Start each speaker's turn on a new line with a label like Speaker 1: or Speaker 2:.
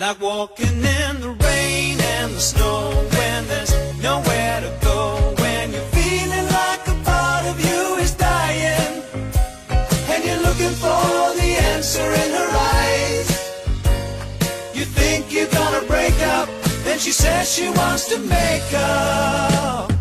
Speaker 1: like walking in the rain and the snow, when there's nowhere to go, when you're feeling like a part of you is dying, and you're looking for the answer in her eyes. You think you're gonna break up, then she says she wants to make up.